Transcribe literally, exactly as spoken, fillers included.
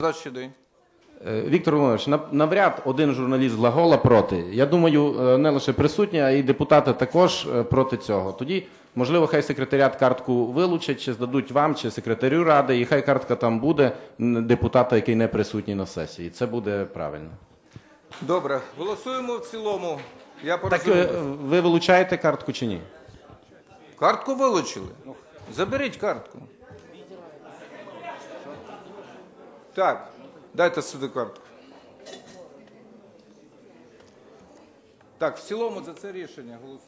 Защадий. Віктор Володимирович, навряд один журналіст глагола проти. Я думаю, не лише присутні, а й депутати також проти цього. Тоді, можливо, хай секретаріат картку вилучать, чи здадуть вам, чи секретарю ради, і хай картка там буде депутата, який не присутній на сесії. Це буде правильно. Добре. Голосуємо в цілому. Я Так ви вилучаєте картку чи ні? Картку вилучили. Заберіть картку. Так, дайте сюди картку. Так, в цілому за це рішення голосуємо.